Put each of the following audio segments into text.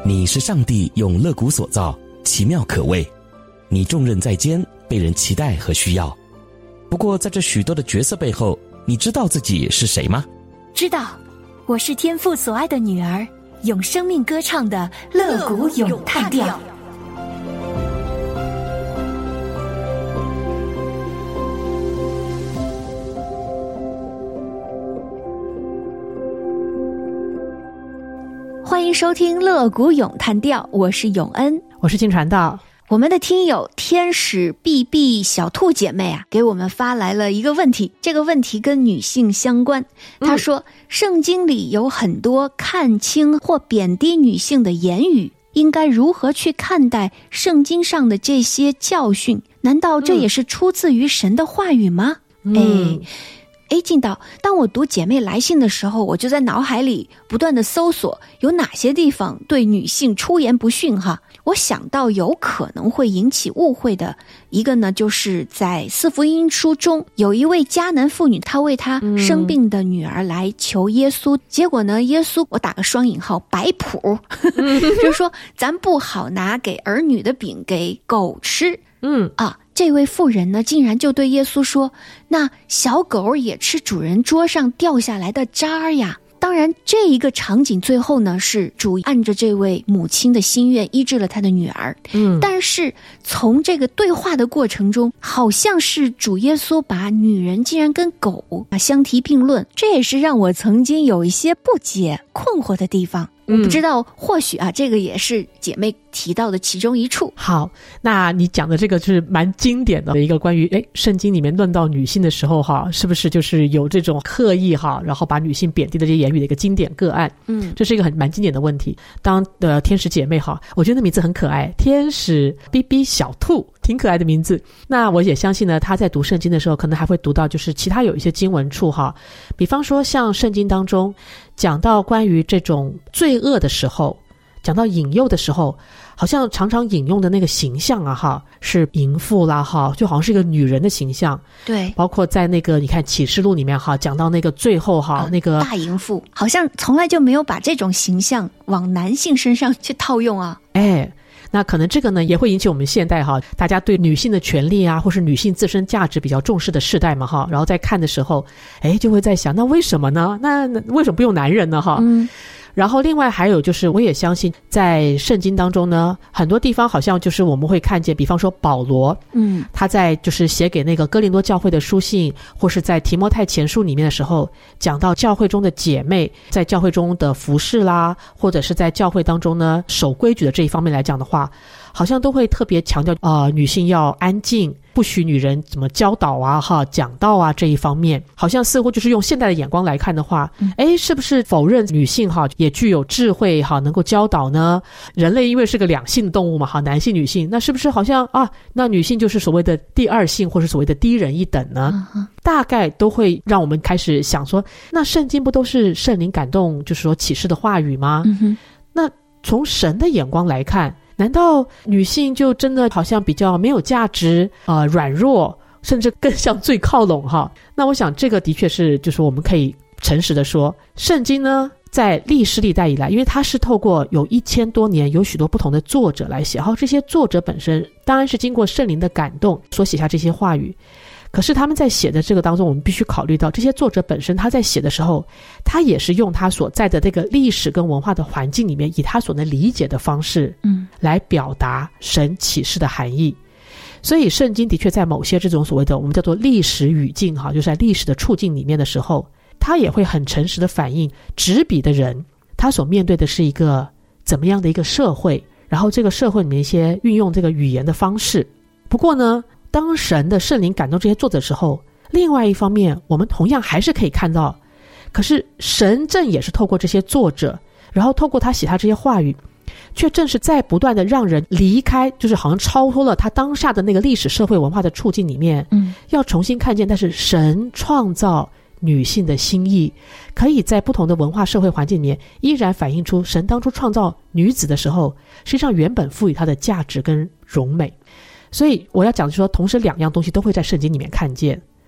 你是上帝用肋骨所造，奇妙可畏。你重任在肩，被人期待和需要。不过在这许多的角色背后，你知道自己是谁吗？ 知道，我是天父所爱的女儿，用生命歌唱的肋骨咏叹调。欢迎收听肋骨咏叹调，我是永恩， 我是金传道。 我们的听友天使 BB 小兔姐妹啊，给我们发来了一个问题，这个问题跟女性相关。她说，圣经里有很多看轻或贬低女性的言语，应该如何去看待圣经上的这些教训？难道这也是出自于神的话语吗？进导，当我读姐妹来信的时候，我就在脑海里不断的搜索有哪些地方对女性出言不逊哈。我想到有可能会引起误会的一个呢，就是在四福音书中有一位迦南妇女，她为她生病的女儿来求耶稣，结果呢，耶稣我打个双引号摆谱，就是说咱不好拿给儿女的饼给狗吃。这位妇人呢，竟然就对耶稣说，那小狗也吃主人桌上掉下来的渣儿呀。当然这一个场景最后呢，是主按着这位母亲的心愿医治了他的女儿。但是从这个对话的过程中，好像是主耶稣把女人竟然跟狗相提并论，这也是让我曾经有一些不解困惑的地方。我不知道，或许这个也是姐妹提到的其中一处。 好，那你讲的这个就是蛮经典的一个关于圣经里面论到女性的时候是不是就是有这种刻意然后把女性贬低的这些言语的一个经典个案。这是一个蛮经典的问题。当的天使姐妹我觉得那名字很可爱，天使 BB 小兔，挺可爱的名字。那我也相信呢，他在读圣经的时候可能还会读到就是其他有一些经文处比方说像圣经当中讲到关于这种罪恶的时候，讲到引诱的时候，好像常常引用的那个形象是淫妇啦就好像是一个女人的形象。对，包括在那个你看启示录里面讲到那个最后那个大淫妇，好像从来就没有把这种形象往男性身上去套用啊。 那可能这个呢也会引起我们现代大家对女性的权利或是女性自身价值比较重视的世代嘛然后在看的时候就会在想，那为什么呢？那为什么不用男人呢然后另外还有就是我也相信在圣经当中呢，很多地方好像就是我们会看见，比方说保罗他在就是写给那个哥林多教会的书信，或是在提摩太前书里面的时候，讲到教会中的姐妹在教会中的服事啦，或者是在教会当中呢守规矩的这一方面来讲的话，好像都会特别强调女性要安静，不许女人怎么教导讲道这一方面，好像似乎就是用现代的眼光来看的话，是不是否认女性也具有智慧能够教导呢？人类因为是个两性动物嘛男性女性，那是不是好像那女性就是所谓的第二性，或是所谓的低人一等呢？大概都会让我们开始想说，那圣经不都是圣灵感动就是说启示的话语吗？那从神的眼光来看，难道女性就真的好像比较没有价值软弱，甚至更像最靠拢那我想这个的确是就是我们可以诚实的说，圣经呢在历史历代以来，因为它是透过有1000多年有许多不同的作者来写，这些作者本身当然是经过圣灵的感动所写下这些话语，可是他们在写的这个当中，我们必须考虑到这些作者本身他在写的时候，他也是用他所在的这个历史跟文化的环境里面，以他所能理解的方式来表达神启示的含义。所以圣经的确在某些这种所谓的我们叫做历史语境就是在历史的处境里面的时候，他也会很诚实的反映执笔的人他所面对的是一个怎么样的一个社会，然后这个社会里面一些运用这个语言的方式。不过呢，当神的圣灵感动这些作者的时候，另外一方面我们同样还是可以看到，可是神正也是透过这些作者，然后透过他写他这些话语，却正是在不断的让人离开，就是好像超脱了他当下的那个历史社会文化的处境里面，要重新看见，但是神创造女性的心意，可以在不同的文化社会环境里面依然反映出神当初创造女子的时候实际上原本赋予她的价值跟荣美。所以我要讲说，同时两样东西都会在圣经里面看见。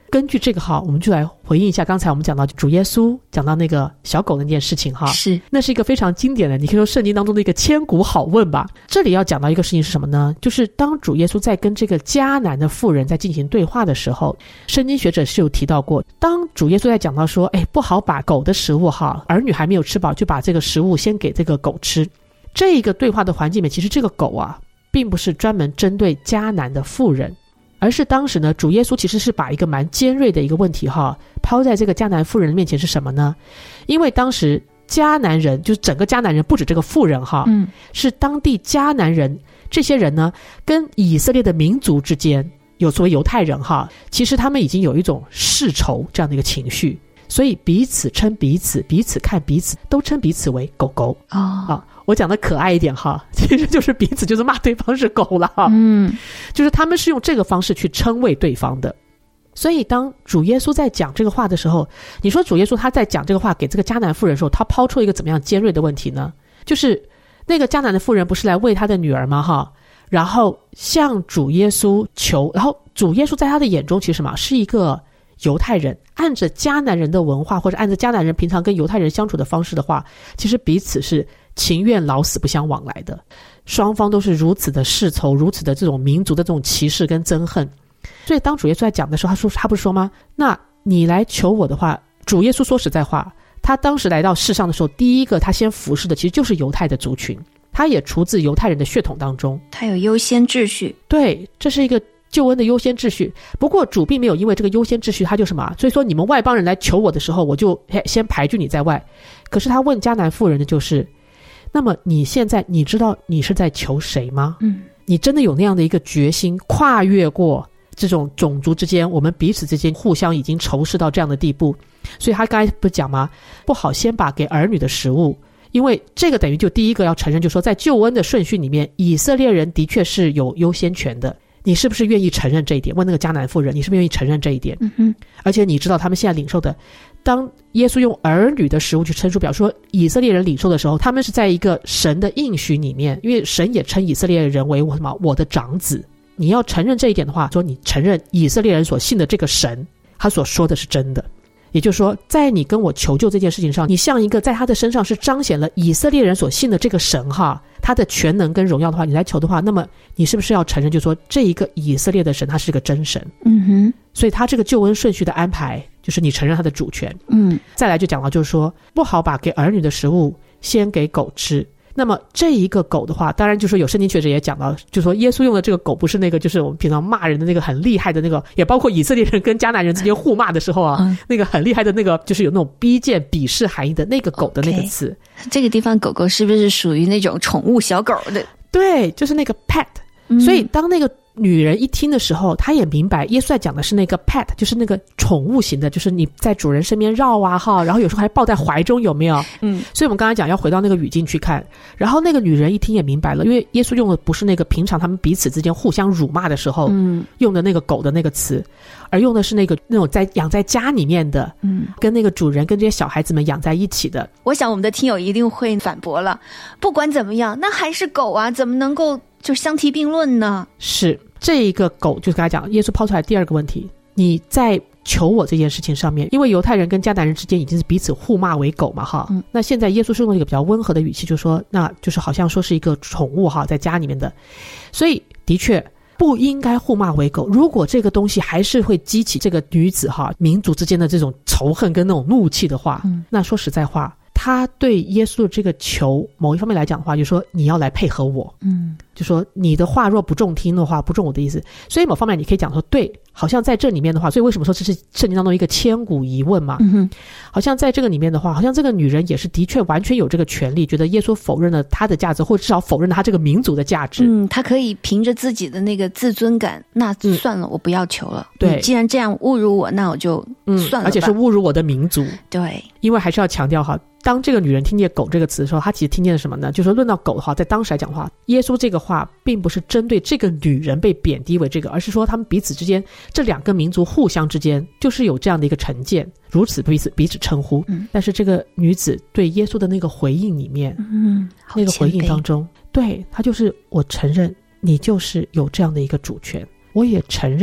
根据这个我们就来回应一下刚才我们讲到主耶稣讲到那个小狗的那件事情是， 那是一个非常经典的，你可以说圣经当中的一个千古好问吧。这里要讲到一个事情是什么呢？就是当主耶稣在跟这个迦南的妇人在进行对话的时候，圣经学者是有提到过，当主耶稣在讲到说不好把狗的食物儿女还没有吃饱就把这个食物先给这个狗吃，这一个对话的环境里面，其实这个狗并不是专门针对迦南的妇人，而是当时呢，主耶稣其实是把一个蛮尖锐的一个问题抛在这个迦南妇人的面前。是什么呢？因为当时迦南人，就是整个迦南人，不止这个妇人是当地迦南人，这些人呢跟以色列的民族之间，有所谓犹太人其实他们已经有一种世仇这样的一个情绪，所以彼此称彼此，彼此看彼此，都称彼此为狗狗我讲的可爱一点其实就是彼此就是骂对方是狗了就是他们是用这个方式去称谓对方的。所以当主耶稣在讲这个话的时候，你说主耶稣他在讲这个话给这个迦南妇人的时候，他抛出一个怎么样尖锐的问题呢？就是那个迦南的妇人不是来喂他的女儿吗然后向主耶稣求，然后主耶稣在他的眼中其实什么？是一个犹太人，按着迦南人的文化，或者按着迦南人平常跟犹太人相处的方式的话，其实彼此是情愿老死不相往来的，双方都是如此的世仇，如此的这种民族的这种歧视跟憎恨。所以当主耶稣在讲的时候，他不是说吗？那你来求我的话，主耶稣说实在话，他当时来到世上的时候，第一个他先服侍的其实就是犹太的族群，他也出自犹太人的血统当中， 他有优先秩序。 对，这是一个救恩的优先秩序。不过主并没有因为这个优先秩序他就什么，所以说你们外邦人来求我的时候，我就先排拒你在外。可是他问迦南妇人的就是，那么你现在你知道你是在求谁吗？你真的有那样的一个决心，跨越过这种种族之间，我们彼此之间互相已经仇视到这样的地步。所以他刚才不讲吗？不好先把给儿女的食物，因为这个等于就第一个要承认，就是说在救恩的顺序里面，以色列人的确是有优先权的。你是不是愿意承认这一点？问那个迦南妇人，你是不是愿意承认这一点？而且你知道他们现在领受的，当耶稣用儿女的食物去称述，表示说以色列人领受的时候，他们是在一个神的应许里面，因为神也称以色列人为我的长子。你要承认这一点的话，说你承认以色列人所信的这个神，他所说的是真的。也就是说，在你跟我求救这件事情上，你像一个在他的身上是彰显了以色列人所信的这个神他的全能跟荣耀的话，你来求的话，那么你是不是要承认，就是说这一个以色列的神他是个真神？所以他这个救恩顺序的安排，就是你承认他的主权。再来就讲到就是说，不好把给儿女的食物先给狗吃。那么这一个狗的话，当然就是有圣经学者也讲到，就是说耶稣用的这个狗不是那个就是我们平常骂人的那个很厉害的那个，也包括以色列人跟迦南人之间互骂的时候那个很厉害的那个，就是有那种逼贱鄙视含义的那个狗的那个词。 这个地方狗狗是不是属于那种宠物小狗的？ 对，就是那个 pet。所以当那个女人一听的时候，她也明白耶稣在讲的是那个 pet， 就是那个宠物型的，就是你在主人身边绕然后有时候还抱在怀中，有没有？所以我们刚才讲要回到那个语境去看，然后那个女人一听也明白了，因为耶稣用的不是那个平常他们彼此之间互相辱骂的时候用的那个狗的那个词，而用的是那种养在家里面的跟那个主人跟这些小孩子们养在一起的。 我想我们的听友一定会反驳了，不管怎么样，那还是狗啊，怎么能够就相提并论呢？是这一个狗，就是刚才讲耶稣抛出来第二个问题，你在求我这件事情上面，因为犹太人跟迦南人之间已经是彼此互骂为狗嘛那现在耶稣是用一个比较温和的语气，就说那就是好像说是一个宠物在家里面的，所以的确不应该互骂为狗。如果这个东西还是会激起这个女子民族之间的这种仇恨跟那种怒气的话那说实在话，他对耶稣的这个求，某一方面来讲的话，就是说你要来配合我，就说你的话若不中听的话，不中我的意思。所以某方面你可以讲说，对，好像在这里面的话，所以为什么说这是圣经当中一个千古疑问嘛？好像在这个里面的话，好像这个女人也是的确完全有这个权利，觉得耶稣否认了她的价值，或至少否认了她这个民族的价值。 她可以凭着自己的那个自尊感，那算了，我不要求了。 对， 既然这样侮辱我，那我就算了吧。 而且是侮辱我的民族。 对， 因为还是要强调当这个女人听见狗这个词的时候，她其实听见了什么呢？就是说论到狗的话，在当时来讲的话，耶稣这个话并不是针对这个女人被贬低为这个，而是说他们彼此之间，这两个民族互相之间就是有这样的一个成见，如此彼此称呼。但是这个女子对耶稣的那个回应里面，那个回应当中，对，她就是我承认你就是有这样的一个主权，我也承认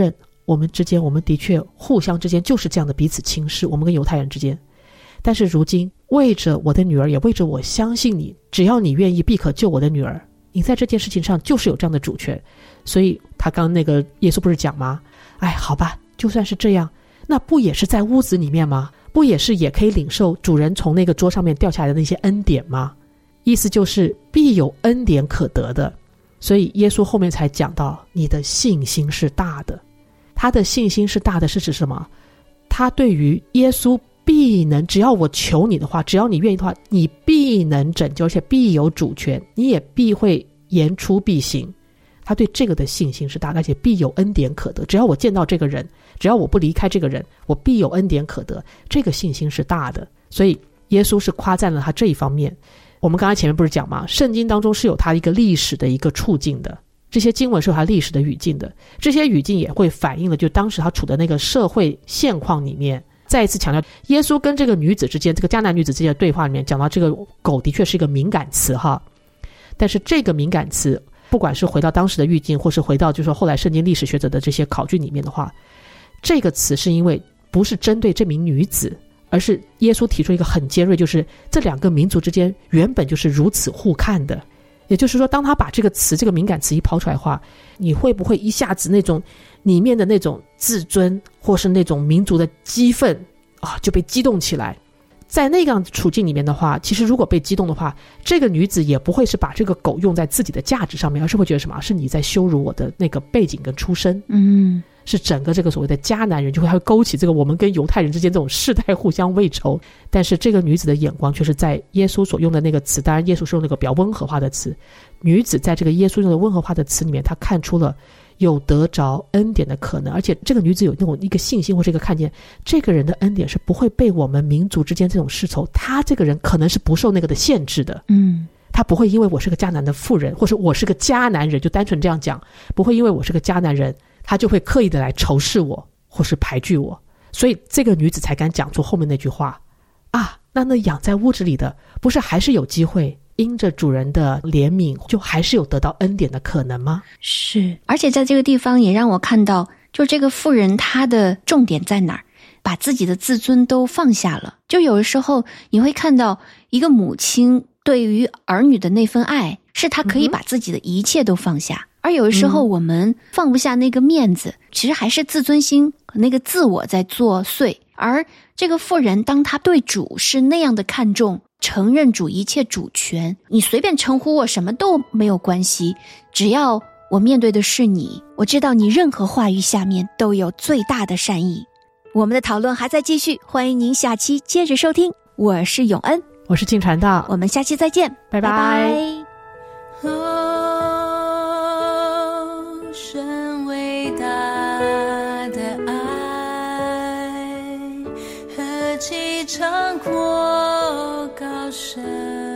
我们之间，我们的确互相之间就是这样的彼此轻视，我们跟犹太人之间。但是如今为着我的女儿，也为着我相信你，只要你愿意，必可救我的女儿，你在这件事情上就是有这样的主权。所以他刚刚那个耶稣不是讲吗？哎，好吧，就算是这样，那不也是在屋子里面吗？不也是也可以领受主人从那个桌上面掉下来的那些恩典吗？意思就是必有恩典可得的。所以耶稣后面才讲到你的信心是大的。他的信心是大的是指什么？他对于耶稣必能，只要我求你的话，只要你愿意的话，你必能拯救，而且必有主权，你也必会言出必行。他对这个的信心是大的，而且必有恩典可得。只要我见到这个人，只要我不离开这个人，我必有恩典可得。这个信心是大的。所以耶稣是夸赞了他这一方面。我们刚才前面不是讲吗？圣经当中是有他一个历史的一个处境的，这些经文是有他历史的语境的，这些语境也会反映了就当时他处的那个社会现况里面。再一次强调，耶稣跟这个女子之间，这个迦南女子之间的对话里面讲到这个狗的确是一个敏感词哈，但是这个敏感词不管是回到当时的语境，或是回到就是说后来圣经历史学者的这些考据里面的话，这个词是因为不是针对这名女子，而是耶稣提出一个很尖锐，就是这两个民族之间原本就是如此互看的。也就是说，当他把这个词，这个敏感词一抛出来的话，你会不会一下子那种里面的那种自尊或是那种民族的激愤啊，就被激动起来？在那样的处境里面的话，其实如果被激动的话，这个女子也不会是把这个狗用在自己的价值上面，而是会觉得什么？是你在羞辱我的那个背景跟出身。是整个这个所谓的迦南人就会勾起这个我们跟犹太人之间这种世代互相为仇。但是这个女子的眼光却是在耶稣所用的那个词，当然耶稣是用那个比较温和化的词，女子在这个耶稣用的温和化的词里面，她看出了有得着恩典的可能，而且这个女子有那种一个信心或者一个看见，这个人的恩典是不会被我们民族之间这种世仇，他这个人可能是不受那个的限制的。他不会因为我是个迦南的妇人，或是我是个迦南人，就单纯这样讲，不会因为我是个迦南人他就会刻意的来仇视我或是排拒我。所以这个女子才敢讲出后面那句话啊，那养在屋子里的不是还是有机会因着主人的怜悯就还是有得到恩典的可能吗？ 是，而且在这个地方也让我看到，就这个妇人她的重点在哪儿，把自己的自尊都放下了。就有的时候你会看到一个母亲对于儿女的那份爱，是她可以把自己的一切都放下。而有的时候我们放不下那个面子，其实还是自尊心和那个自我在作祟。而这个妇人当她对主是那样的看重，承认主一切主权，你随便称呼我什么都没有关系，只要我面对的是你，我知道你任何话语下面都有最大的善意。我们的讨论还在继续，欢迎您下期接着收听。我是永恩， 我是静传道， 我们下期再见， 拜拜。 深伟大的爱，何其长阔高深，